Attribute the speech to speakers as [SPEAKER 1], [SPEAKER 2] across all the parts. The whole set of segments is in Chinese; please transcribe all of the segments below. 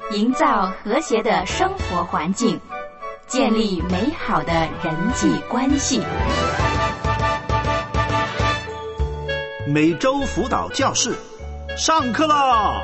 [SPEAKER 1] 营造和谐的生活环境，建立美好的人际关系。
[SPEAKER 2] 每周辅导教室上课啦！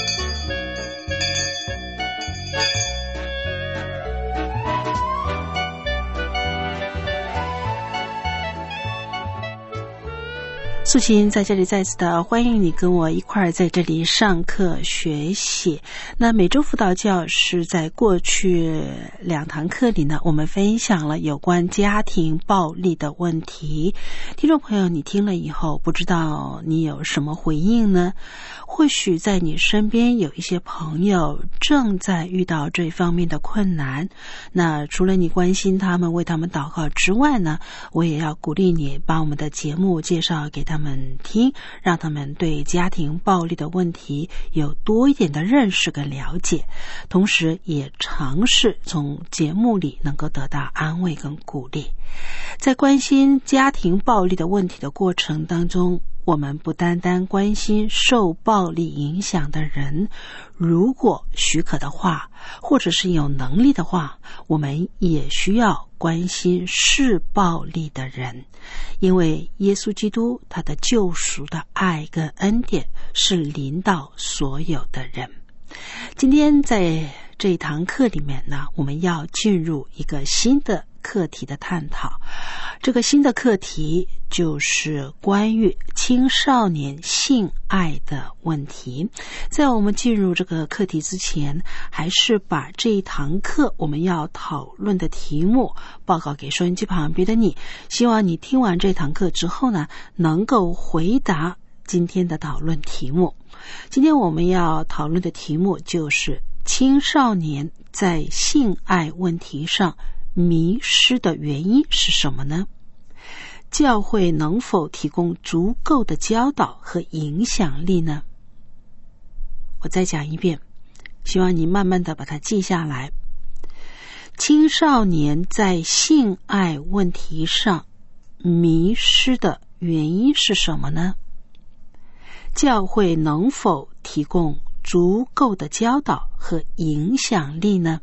[SPEAKER 3] 素琴在这里再次的欢迎你跟我一块儿在这里上课学习。那每周辅导教室在过去2堂课里呢，我们分享了有关家庭暴力的问题。听众朋友，你听了以后，不知道你有什么回应呢？或许在你身边有一些朋友正在遇到这方面的困难，那除了你关心他们，为他们祷告之外呢，我也要鼓励你把我们的节目介绍给他们听，让他们对家庭暴力的问题有多一点的认识跟了解，同时也尝试从节目里能够得到安慰跟鼓励。在关心家庭暴力的问题的过程当中，我们不单单关心受暴力影响的人，如果许可的话，或者是有能力的话，我们也需要关心施暴力的人，因为耶稣基督他的救赎的爱跟恩典是临到所有的人。今天在这一堂课里面呢，我们要进入一个新的课题的探讨。这个新的课题就是关于青少年性爱的问题。在我们进入这个课题之前，还是把这一堂课我们要讨论的题目报告给收音机旁边的你，希望你听完这堂课之后呢，能够回答今天的讨论题目。今天我们要讨论的题目就是青少年在性爱问题上迷失的原因是什么呢？教会能否提供足够的教导和影响力呢？我再讲一遍，希望你慢慢的把它记下来。青少年在性爱问题上迷失的原因是什么呢？教会能否提供足够的教导和影响力呢？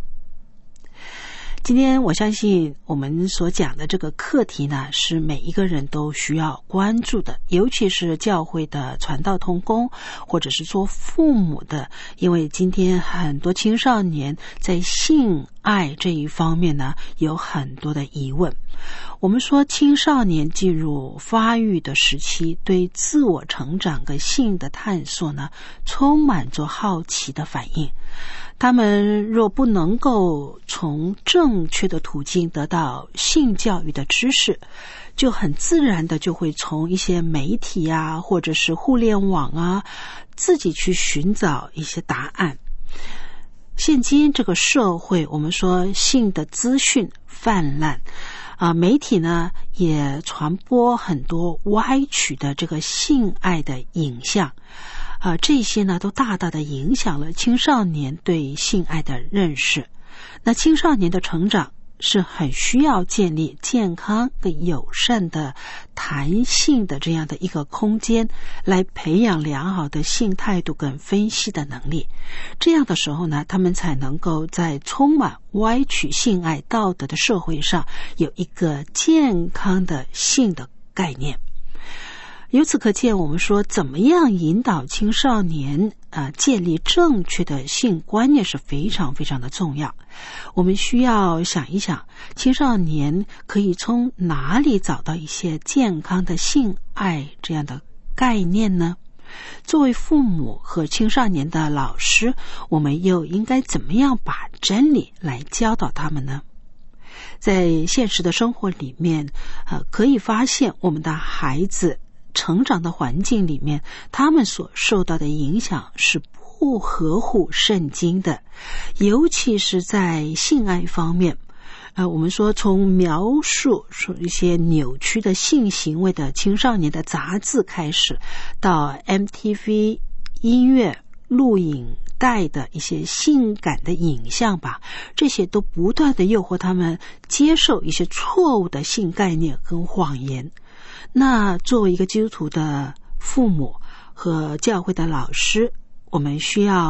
[SPEAKER 3] 今天我相信我们所讲的这个课题呢，是每一个人都需要关注的，尤其是教会的传道同工或者是做父母的，因为今天很多青少年在性爱这一方面呢，有很多的疑问。我们说青少年进入发育的时期，对自我成长跟性的探索呢，充满着好奇的反应。他们若不能够从正确的途径得到性教育的知识，就很自然的就会从一些媒体啊，或者是互联网啊，自己去寻找一些答案。现今这个社会，我们说性的资讯泛滥媒体呢也传播很多歪曲的这个性爱的影像这些呢都大大的影响了青少年对性爱的认识。那青少年的成长是很需要建立健康跟友善的弹性的这样的一个空间，来培养良好的性态度跟分析的能力。这样的时候呢，他们才能够在充满歪曲性爱道德的社会上有一个健康的性的概念。由此可见，我们说怎么样引导青少年建立正确的性观念是非常非常的重要。我们需要想一想，青少年可以从哪里找到一些健康的性爱这样的概念呢？作为父母和青少年的老师，我们又应该怎么样把真理来教导他们呢？在现实的生活里面可以发现我们的孩子成长的环境里面，他们所受到的影响是不合乎圣经的，尤其是在性爱方面。我们说从描述一些扭曲的性行为的青少年的杂志开始，到 MTV 音乐录影带的一些性感的影像吧，这些都不断的诱惑他们接受一些错误的性概念跟谎言。那作为一个基督徒的父母和教会的老师，我们需要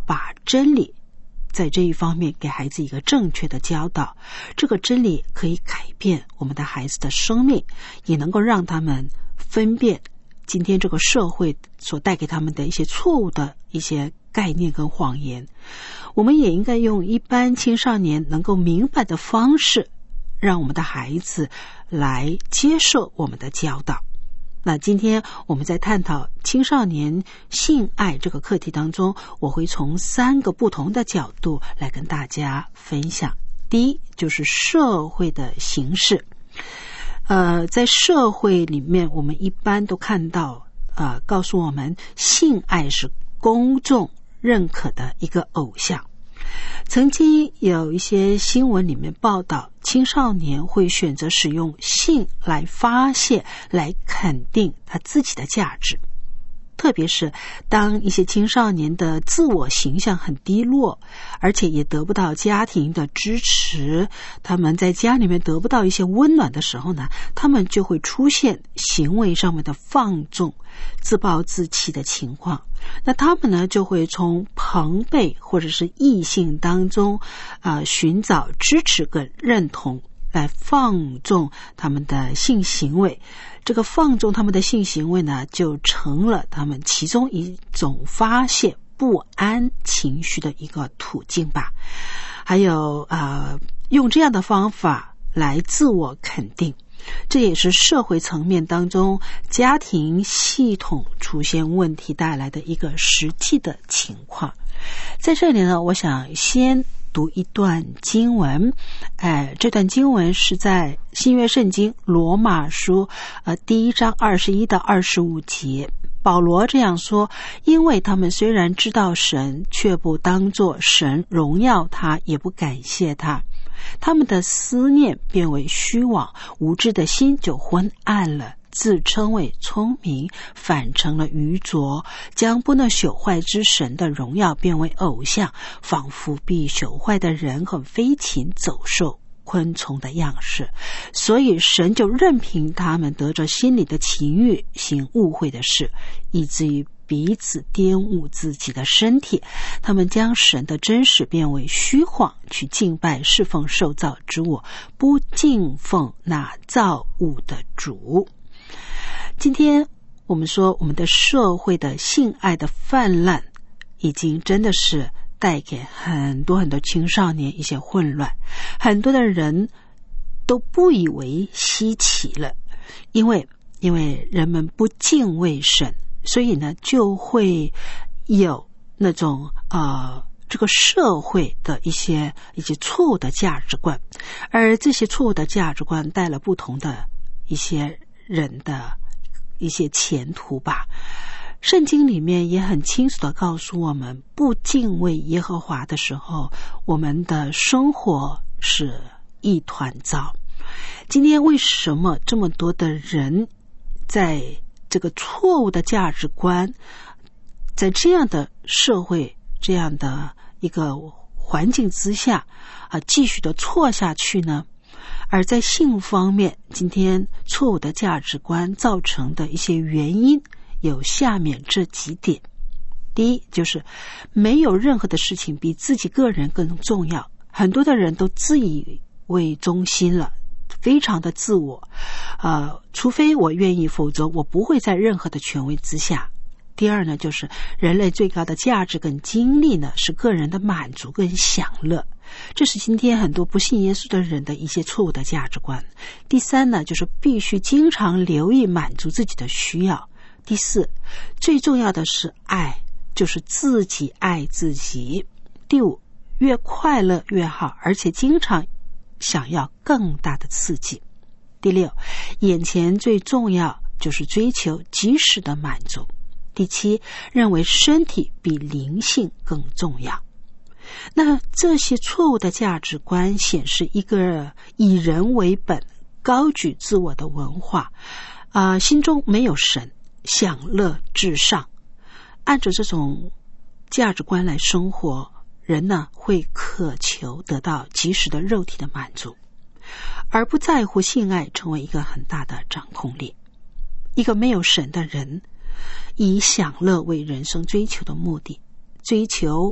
[SPEAKER 3] 把真理在这一方面给孩子一个正确的教导，这个真理可以改变我们的孩子的生命，也能够让他们分辨今天这个社会所带给他们的一些错误的一些概念跟谎言。我们也应该用一般青少年能够明白的方式，让我们的孩子来接受我们的教导。那今天我们在探讨青少年性爱这个课题当中，我会从3个不同的角度来跟大家分享。第一，就是社会的形式。在社会里面，我们一般都看到告诉我们性爱是公众认可的一个偶像。曾经有一些新闻里面报道，青少年会选择使用性来发泄，来肯定他自己的价值。特别是当一些青少年的自我形象很低落，而且也得不到家庭的支持，他们在家里面得不到一些温暖的时候呢，他们就会出现行为上面的放纵、自暴自弃的情况。那他们呢，就会从朋辈或者是异性当中寻找支持跟认同，来放纵他们的性行为。这个放纵他们的性行为呢，就成了他们其中一种发泄不安情绪的一个途径吧。还有用这样的方法来自我肯定，这也是社会层面当中家庭系统出现问题带来的一个实际的情况。在这里呢，我想先读一段经文，这段经文是在新约圣经罗马书第1章21到25节。保罗这样说：因为他们虽然知道神，却不当作神荣耀他，也不感谢他，他们的思念变为虚妄，无知的心就昏暗了，自称为聪明，反成了愚拙，将不能朽坏之神的荣耀变为偶像，仿佛必朽坏的人和飞禽走兽昆虫的样式。所以神就任凭他们得着心里的情欲，行误会的事，以至于彼此玷污自己的身体。他们将神的真实变为虚晃，去敬拜侍奉受造之物，不敬奉那造物的主。今天我们说，我们的社会的性爱的泛滥已经真的是带给很多青少年一些混乱，很多的人都不以为稀奇了，因为人们不敬畏神，所以呢就会有那种这个社会的一些错误的价值观，而这些错误的价值观带了不同的一些人的一些前途吧。圣经里面也很清楚地告诉我们，不敬畏耶和华的时候，我们的生活是一团糟。今天为什么这么多的人在这个错误的价值观，在这样的社会这样的一个环境之下继续的错下去呢？而在性方面，今天错误的价值观造成的一些原因有下面这几点。第一，就是没有任何的事情比自己个人更重要，很多的人都自以为中心了，非常的自我，除非我愿意，否则我不会在任何的权威之下。第二呢，就是人类最高的价值跟经历呢，是个人的满足跟享乐，这是今天很多不信耶稣的人的一些错误的价值观。第三呢，就是必须经常留意满足自己的需要。第四，最重要的是爱，就是自己爱自己。第五，越快乐越好，而且经常想要更大的刺激。第六，眼前最重要就是追求及时的满足。第七，认为身体比灵性更重要。那这些错误的价值观显示一个以人为本、高举自我的文化，心中没有神，享乐至上。按照这种价值观来生活，人呢会渴求得到及时的肉体的满足，而不在乎性爱成为一个很大的掌控力。一个没有神的人，以享乐为人生追求的目的，追求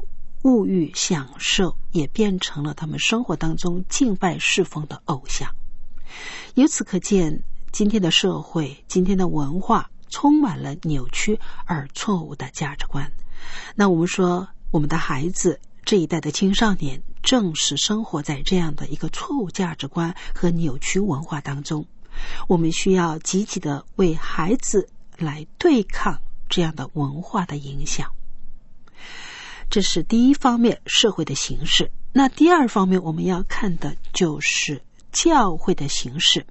[SPEAKER 3] 物欲享受，也变成了他们生活当中敬拜侍奉的偶像。由此可见，今天的社会，今天的文化充满了扭曲而错误的价值观。那我们说，我们的孩子这一代的青少年正是生活在这样的一个错误价值观和扭曲文化当中。我们需要积极的为孩子来对抗这样的文化的影响。这是第一方面，社会的形式。那第二方面我们要看的就是教会的形式。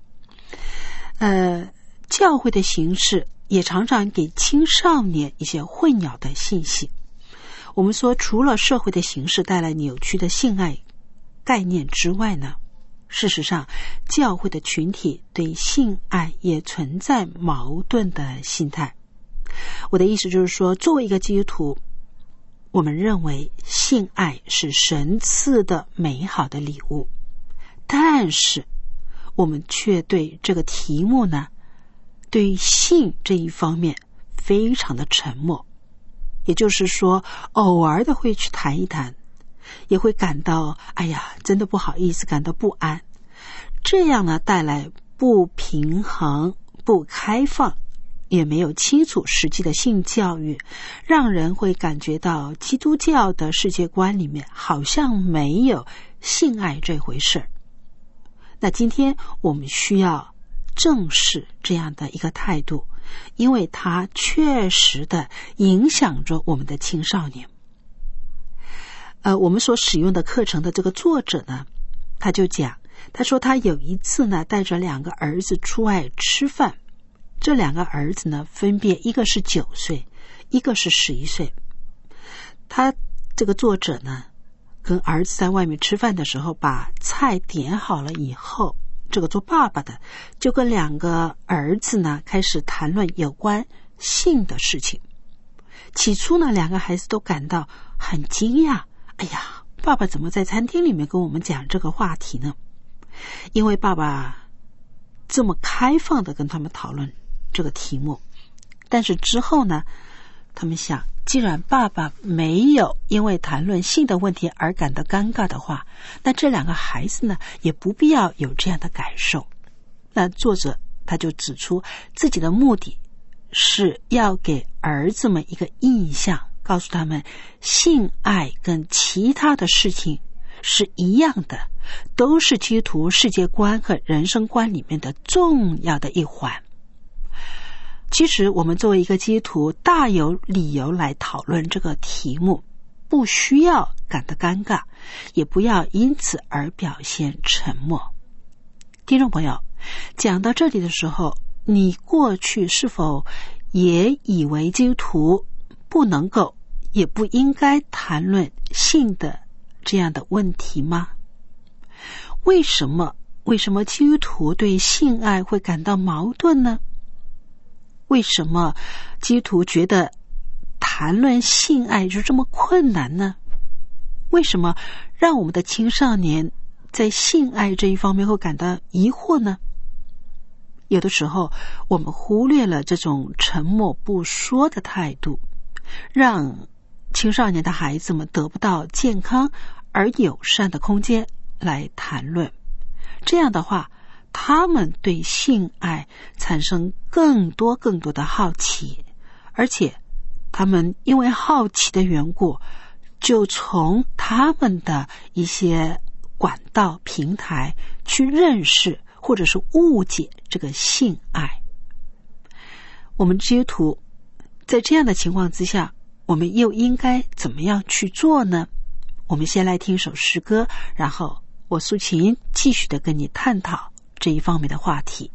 [SPEAKER 3] 教会的形式也常常给青少年一些混淆的信息。我们说，除了社会的形式带来扭曲的性爱概念之外呢，事实上教会的群体对性爱也存在矛盾的心态。我的意思就是说，作为一个基督徒，我们认为性爱是神赐的美好的礼物，但是我们却对这个题目呢，对于性这一方面非常的沉默。也就是说，偶尔的会去谈一谈，也会感到真的不好意思，感到不安。这样呢，带来不平衡、不开放，也没有清楚实际的性教育，让人会感觉到基督教的世界观里面好像没有性爱这回事。那今天我们需要正视这样的一个态度，因为它确实的影响着我们的青少年。我们所使用的课程的这个作者呢，他就讲，他说他有一次呢，带着2个儿子出外吃饭，这2个儿子呢，分别一个是9岁，一个是11岁。他这个作者呢，跟儿子在外面吃饭的时候，把菜点好了以后，这个做爸爸的就跟2个儿子呢开始谈论有关性的事情。起初呢，2个孩子都感到很惊讶，爸爸怎么在餐厅里面跟我们讲这个话题呢？因为爸爸这么开放的跟他们讨论这个题目。但是之后呢，他们想，既然爸爸没有因为谈论性的问题而感到尴尬的话，那这2个孩子呢，也不必要有这样的感受。那作者他就指出，自己的目的是要给儿子们一个印象，告诉他们性爱跟其他的事情是一样的，都是基督徒世界观和人生观里面的重要的一环。其实我们作为一个基督徒，大有理由来讨论这个题目，不需要感到尴尬，也不要因此而表现沉默。听众朋友，讲到这里的时候，你过去是否也以为基督徒不能够也不应该谈论性的这样的问题吗？为什么基督徒对性爱会感到矛盾呢？为什么基督徒觉得谈论性爱就这么困难呢？为什么让我们的青少年在性爱这一方面会感到疑惑呢？有的时候我们忽略了这种沉默不说的态度，让青少年的孩子们得不到健康而友善的空间来谈论。这样的话，他们对性爱产生更多的好奇，而且他们因为好奇的缘故，就从他们的一些管道平台去认识或者是误解这个性爱。我们基督徒在这样的情况之下，我们又应该怎么样去做呢？我们先来听首诗歌，然后我苏琴继续的跟你探讨这一方面的话题。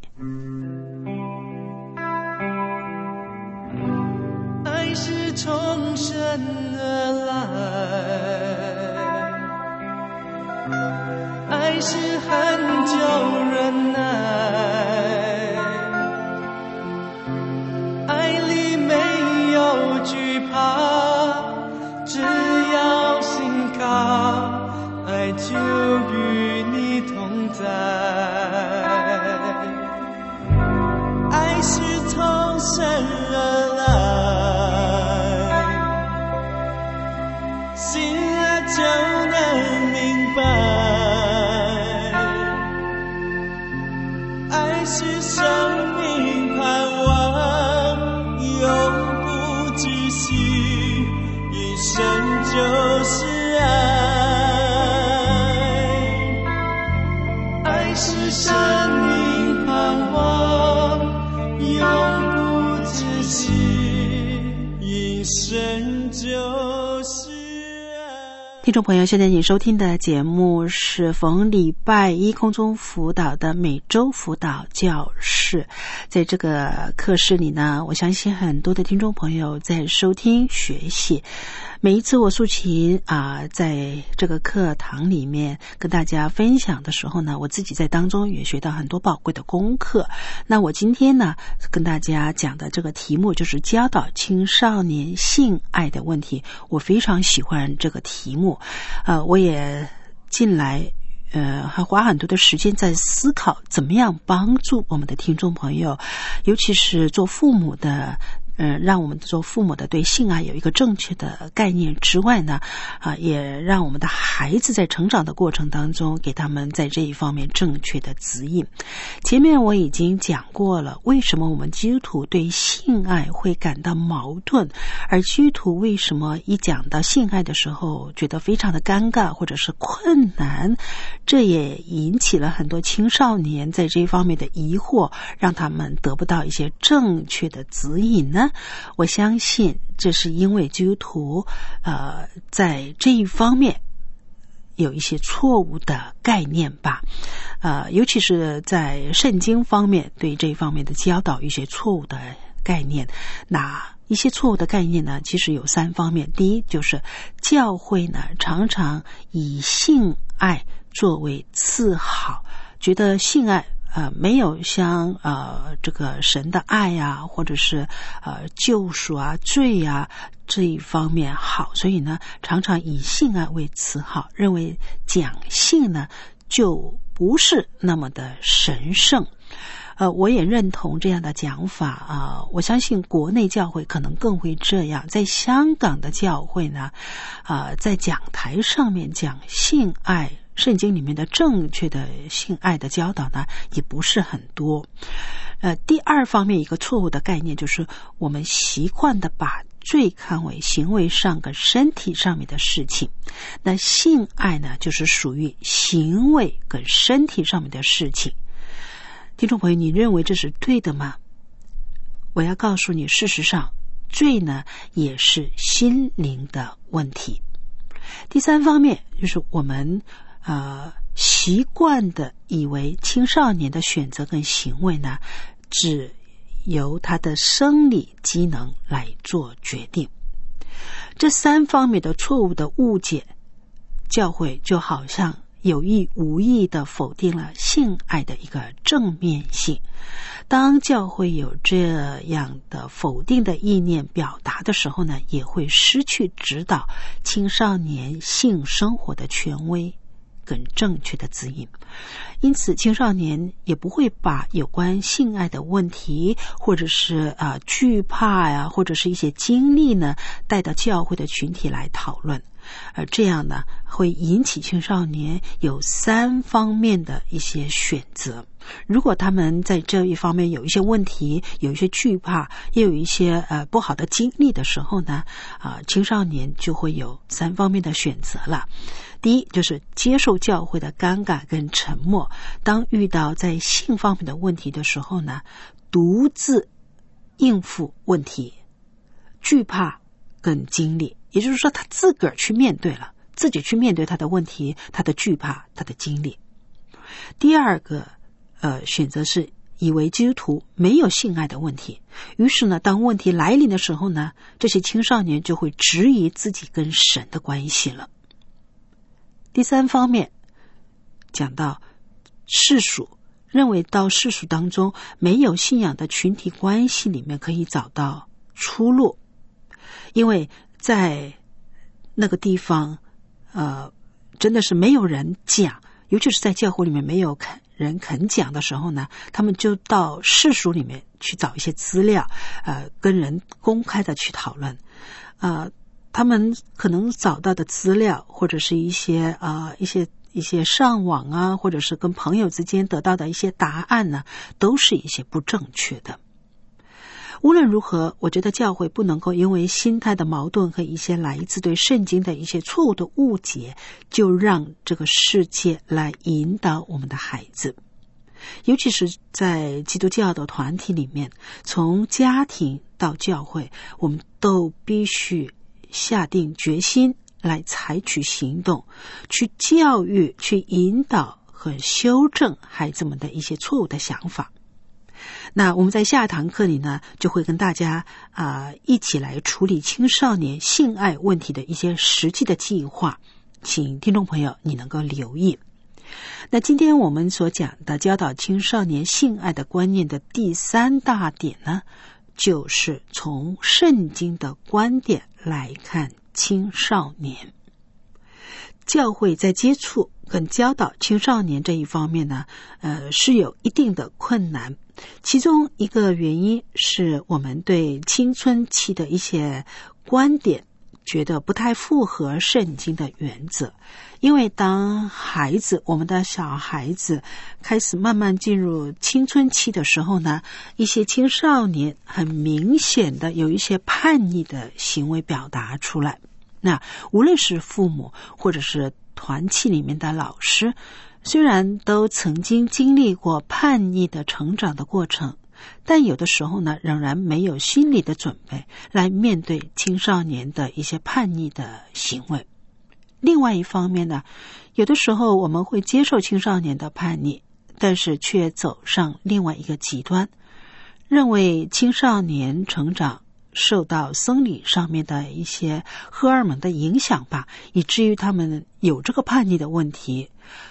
[SPEAKER 4] 爱是从神而来，爱是很久忍耐，爱里没有惧怕，只要信靠，爱就与你同在。爱是从神而来，心爱就能明白，爱是生命盼望，永不止息，一生就是爱，爱是生命盼望，永不止息，一生就是爱。
[SPEAKER 3] 听众朋友，现在你收听的节目是逢礼拜一空中辅导的每周辅导教室。在这个课室里呢，我相信很多的听众朋友在收听学习。每一次我素琴在这个课堂里面跟大家分享的时候呢，我自己在当中也学到很多宝贵的功课。那我今天呢跟大家讲的这个题目就是教导青少年性爱的问题，我非常喜欢这个题目。我也近来还花很多的时间在思考怎么样帮助我们的听众朋友，尤其是做父母的让我们做父母的对性爱有一个正确的概念之外呢，也让我们的孩子在成长的过程当中给他们在这一方面正确的指引。前面我已经讲过了，为什么我们基督徒对性爱会感到矛盾，而基督徒为什么一讲到性爱的时候觉得非常的尴尬或者是困难，这也引起了很多青少年在这一方面的疑惑，让他们得不到一些正确的指引呢？我相信这是因为基督徒在这一方面有一些错误的概念吧，尤其是在圣经方面对这一方面的教导一些错误的概念。那一些错误的概念呢，其实有3方面。第一，就是教会呢常常以性爱作为次好，觉得性爱没有像这个神的爱啊，或者是救赎啊、罪啊这一方面好，所以呢常常以性爱为次好，认为讲性呢就不是那么的神圣。我也认同这样的讲法我相信国内教会可能更会这样。在香港的教会呢在讲台上面讲性爱，圣经里面的正确的性爱的教导呢也不是很多。第2方面一个错误的概念，就是我们习惯的把罪看为行为上跟身体上面的事情，那性爱呢就是属于行为跟身体上面的事情。听众朋友，你认为这是对的吗？我要告诉你，事实上罪呢也是心灵的问题。第3方面就是我们习惯的以为青少年的选择跟行为呢只由他的生理机能来做决定。这3方面的错误的误解，教会就好像有意无意地否定了性爱的一个正面性。当教会有这样的否定的意念表达的时候呢，也会失去指导青少年性生活的权威跟正确的指引。因此青少年也不会把有关性爱的问题或者是惧怕呀，或者是一些经历呢带到教会的群体来讨论。而这样呢会引起青少年有3方面的一些选择。如果他们在这一方面有一些问题，有一些惧怕，也有一些不好的经历的时候呢青少年就会有3方面的选择了。第一，就是接受教会的尴尬跟沉默，当遇到在性方面的问题的时候呢独自应付问题，惧怕跟经历，也就是说他自个儿去面对了，自己去面对他的问题，他的惧怕，他的经历。第2个选择是以为基督徒没有性爱的问题，于是呢当问题来临的时候呢，这些青少年就会质疑自己跟神的关系了。第3方面讲到世俗，认为到世俗当中没有信仰的群体关系里面可以找到出路，因为在那个地方真的是没有人讲，尤其是在教会里面没有人肯讲的时候呢，他们就到世俗里面去找一些资料跟人公开的去讨论。 他们可能找到的资料，或者是一些上网啊，或者是跟朋友之间得到的一些答案呢，都是一些不正确的。无论如何，我觉得教会不能够因为心态的矛盾和一些来自对圣经的一些错误的误解，就让这个世界来引导我们的孩子。尤其是在基督教的团体里面，从家庭到教会，我们都必须下定决心来采取行动，去教育、去引导和修正孩子们的一些错误的想法。那我们在下一堂课里呢，就会跟大家一起来处理青少年性爱问题的一些实际的计划，请听众朋友你能够留意。那今天我们所讲的教导青少年性爱的观念的第3大点呢，就是从圣经的观点来看青少年。教会在接触跟教导青少年这一方面呢，是有一定的困难。其中一个原因是我们对青春期的一些观点觉得不太符合圣经的原则。因为当我们的小孩子开始慢慢进入青春期的时候呢，一些青少年很明显的有一些叛逆的行为表达出来。那无论是父母或者是团契里面的老师，虽然都曾经经历过叛逆的成长的过程，但有的时候呢，仍然没有心理的准备来面对青少年的一些叛逆的行为。另外一方面呢，有的时候我们会接受青少年的叛逆，但是却走上另外一个极端，认为青少年成长受到生理上面的一些荷尔蒙的影响吧，以至于他们有这个叛逆的问题，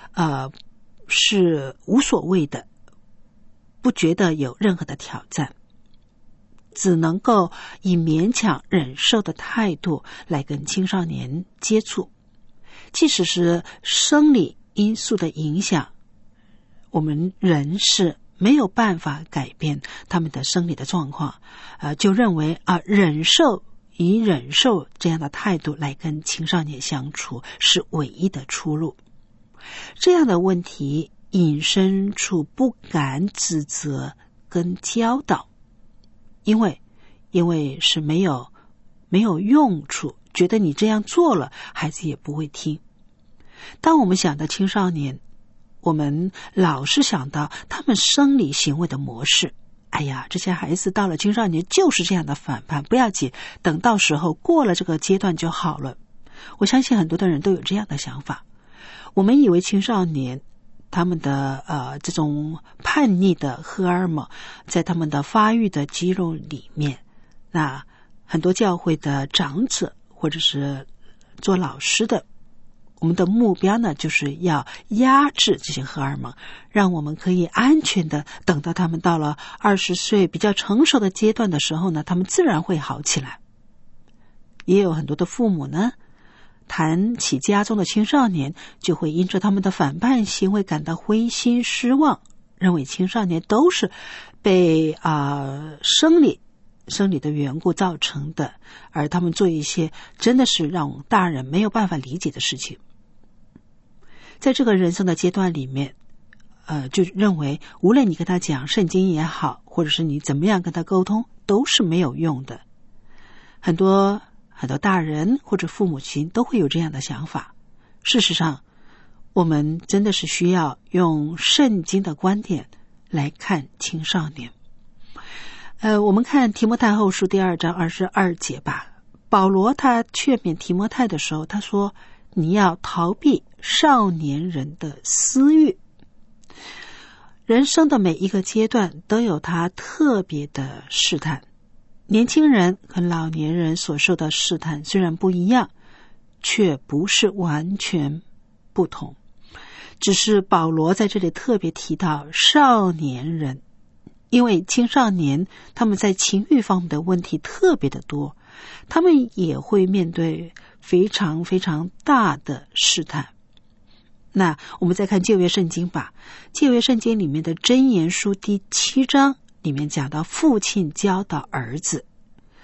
[SPEAKER 3] 是无所谓的，不觉得有任何的挑战，只能够以勉强忍受的态度来跟青少年接触。即使是生理因素的影响，我们人是没有办法改变他们的生理的状况，就认为以忍受这样的态度来跟青少年相处是唯一的出路。这样的问题引申出不敢指责跟教导，因为是没有用处，觉得你这样做了孩子也不会听。当我们想到青少年，我们老是想到他们生理行为的模式，哎呀，这些孩子到了青少年就是这样的反叛，不要紧，等到时候过了这个阶段就好了。我相信很多的人都有这样的想法。我们以为青少年他们的这种叛逆的荷尔蒙在他们的发育的肌肉里面，那很多教会的长者或者是做老师的，我们的目标呢，就是要压制这些荷尔蒙，让我们可以安全的等到他们到了20岁比较成熟的阶段的时候呢，他们自然会好起来。也有很多的父母呢，谈起家中的青少年，就会因着他们的反叛行为感到灰心失望，认为青少年都是被生理的缘故造成的，而他们做一些真的是让大人没有办法理解的事情。在这个人生的阶段里面，就认为无论你跟他讲圣经也好，或者是你怎么样跟他沟通，都是没有用的。很多大人或者父母亲都会有这样的想法。事实上，我们真的是需要用圣经的观点来看青少年。我们看提摩太后书第2章22节吧。保罗他劝勉提摩太的时候，他说你要逃避少年人的私欲。人生的每一个阶段都有他特别的试探，年轻人跟老年人所受的试探虽然不一样，却不是完全不同。只是保罗在这里特别提到少年人，因为青少年他们在情欲方面的问题特别的多，他们也会面对非常非常大的试探。那我们再看旧约圣经吧。旧约圣经里面的箴言书第7章里面讲到父亲教导儿子，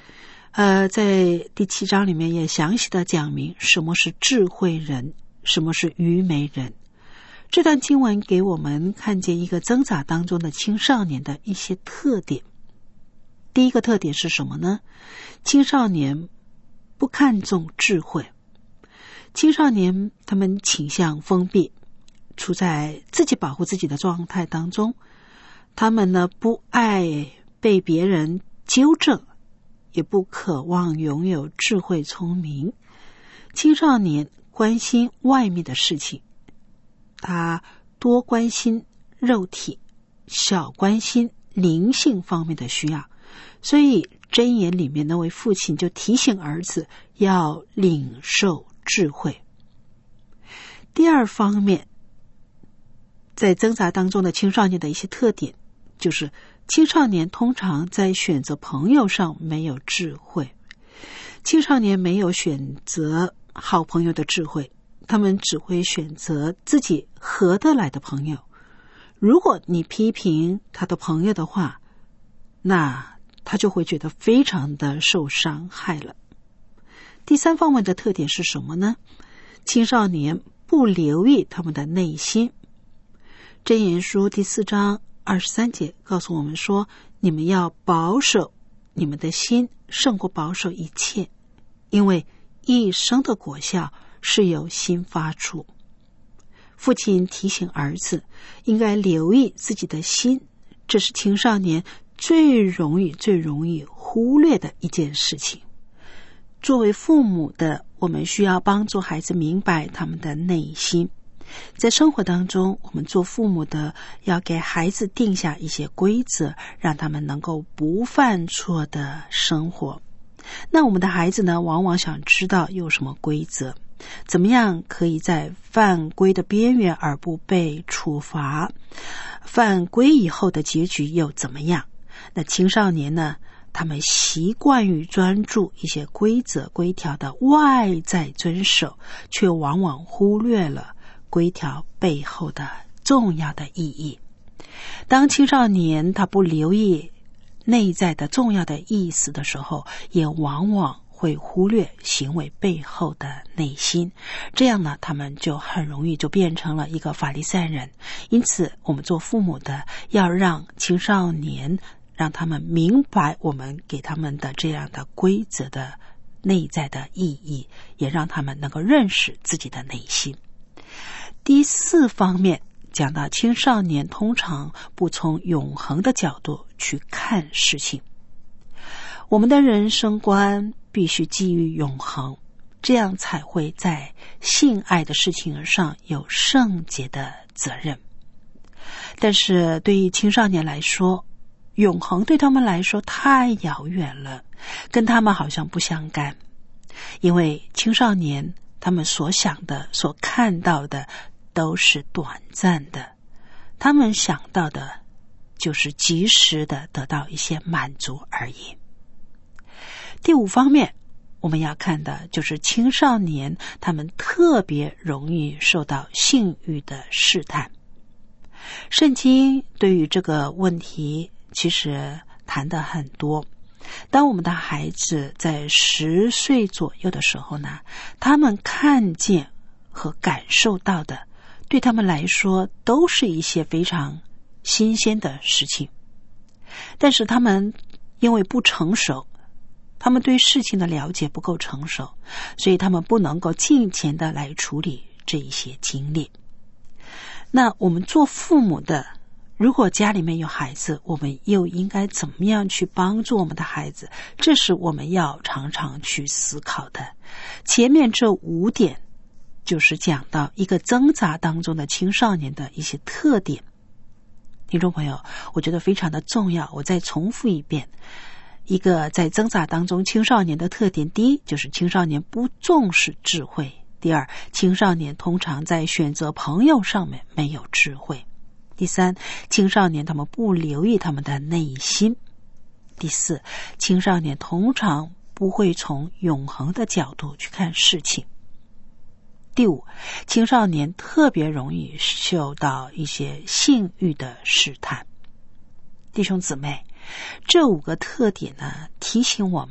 [SPEAKER 3] 在第7章里面也详细的讲明什么是智慧人，什么是愚昧人。这段经文给我们看见一个挣扎当中的青少年的一些特点。第一个特点是什么呢？青少年不看重智慧，青少年他们倾向封闭，处在自己保护自己的状态当中。他们呢，不爱被别人纠正，也不渴望拥有智慧聪明。青少年关心外面的事情，他多关心肉体，少关心灵性方面的需要。所以箴言里面那位父亲就提醒儿子要领受智慧。第二方面，在挣扎当中的青少年的一些特点，就是青少年通常在选择朋友上没有智慧。青少年没有选择好朋友的智慧，他们只会选择自己合得来的朋友。如果你批评他的朋友的话，那他就会觉得非常的受伤害了。第三方面的特点是什么呢？青少年不留意他们的内心。箴言书第4章23节告诉我们说，你们要保守你们的心胜过保守一切，因为一生的果效是由心发出。父亲提醒儿子应该留意自己的心，这是青少年最容易忽略的一件事情。作为父母的，我们需要帮助孩子明白他们的内心。在生活当中，我们做父母的要给孩子定下一些规则，让他们能够不犯错的生活。那我们的孩子呢，往往想知道有什么规则，怎么样可以在犯规的边缘而不被处罚，犯规以后的结局又怎么样。那青少年呢，他们习惯于专注一些规则规条的外在遵守，却往往忽略了规条背后的重要的意义。当青少年他不留意内在的重要的意思的时候，也往往会忽略行为背后的内心，这样呢，他们就很容易就变成了一个法利赛人。因此我们做父母的要让青少年，让他们明白我们给他们的这样的规则的内在的意义，也让他们能够认识自己的内心。第4方面讲到青少年通常不从永恒的角度去看事情。我们的人生观必须基于永恒，这样才会在性爱的事情上有圣洁的责任。但是对于青少年来说，永恒对他们来说太遥远了，跟他们好像不相干。因为青少年他们所想的所看到的都是短暂的，他们想到的就是及时的得到一些满足而已。第5方面我们要看的就是青少年他们特别容易受到性欲的试探。圣经对于这个问题其实谈得很多。当我们的孩子在10岁左右的时候呢，他们看见和感受到的对他们来说都是一些非常新鲜的事情，但是他们因为不成熟，他们对事情的了解不够成熟，所以他们不能够尽情的来处理这一些经历。那我们做父母的，如果家里面有孩子，我们又应该怎么样去帮助我们的孩子？这是我们要常常去思考的。前面这5点就是讲到一个挣扎当中的青少年的一些特点。听众朋友，我觉得非常的重要，我再重复一遍。一个在挣扎当中青少年的特点，第一就是青少年不重视智慧，第二，青少年通常在选择朋友上面没有智慧，第三，青少年他们不留意他们的内心，第四，青少年通常不会从永恒的角度去看事情，第五，青少年特别容易受到一些性欲的试探。弟兄姊妹，这5个特点呢，提醒我们，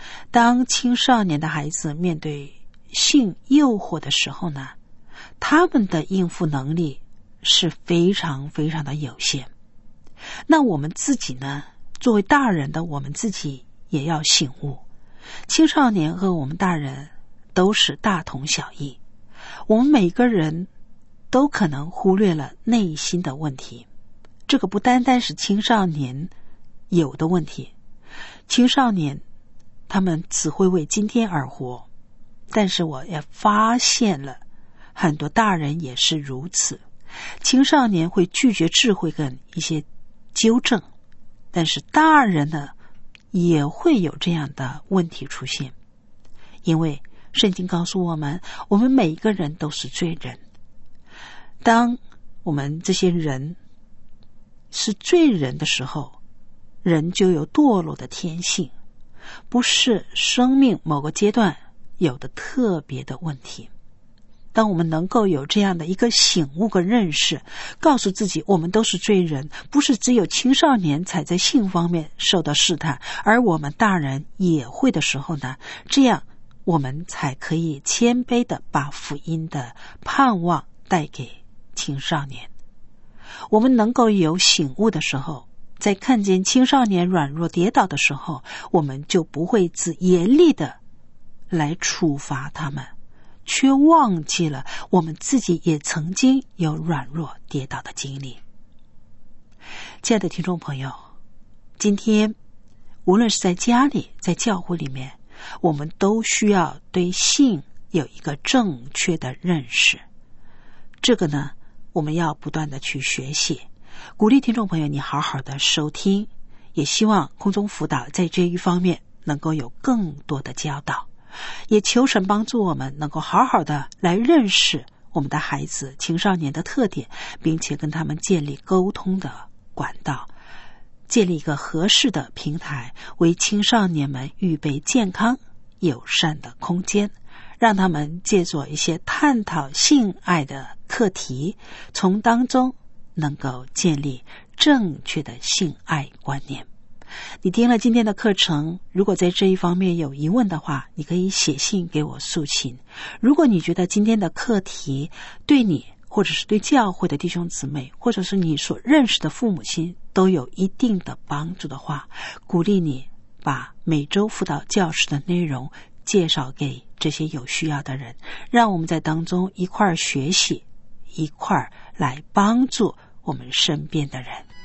[SPEAKER 3] 当青少年的孩子面对性诱惑的时候呢，他们的应付能力是非常非常的有限。那我们自己呢，作为大人的我们自己也要醒悟，青少年和我们大人都是大同小异，我们每个人都可能忽略了内心的问题。这个不单单是青少年有的问题，青少年他们只会为今天而活，但是我也发现了很多大人也是如此。青少年会拒绝智慧跟一些纠正，但是大人呢也会有这样的问题出现。因为圣经告诉我们，我们每一个人都是罪人。当我们这些人是罪人的时候，人就有堕落的天性，不是生命某个阶段有的特别的问题。当我们能够有这样的一个醒悟和认识，告诉自己我们都是罪人，不是只有青少年才在性方面受到试探，而我们大人也会的时候呢，这样我们才可以谦卑地把福音的盼望带给青少年。我们能够有醒悟的时候，在看见青少年软弱跌倒的时候，我们就不会只严厉的来处罚他们，却忘记了我们自己也曾经有软弱跌倒的经历。亲爱的听众朋友，今天无论是在家里在教会里面，我们都需要对性有一个正确的认识。这个呢，我们要不断的去学习，鼓励听众朋友你好好的收听，也希望空中辅导在这一方面能够有更多的教导，也求神帮助我们能够好好的来认识我们的孩子青少年的特点，并且跟他们建立沟通的管道，建立一个合适的平台，为青少年们预备健康友善的空间，让他们借助一些探讨性爱的课题，从当中能够建立正确的性爱观念。你听了今天的课程，如果在这一方面有疑问的话，你可以写信给我诉请。如果你觉得今天的课题对你或者是对教会的弟兄姊妹，或者是你所认识的父母亲都有一定的帮助的话，鼓励你把每周辅导教室的内容介绍给这些有需要的人，让我们在当中一块儿学习，一块儿来帮助我们身边的人。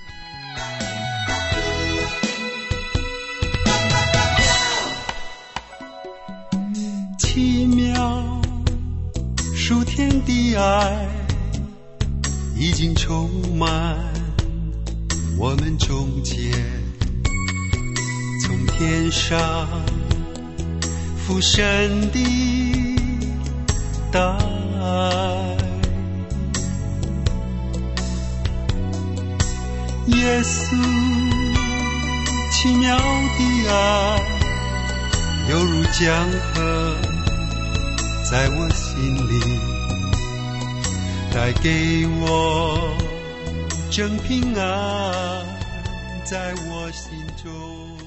[SPEAKER 4] 奇妙属天的爱已经充满我们中间，从天上父神的大爱，耶稣奇妙的爱犹如江河在我心里，带给我真平安在我心中。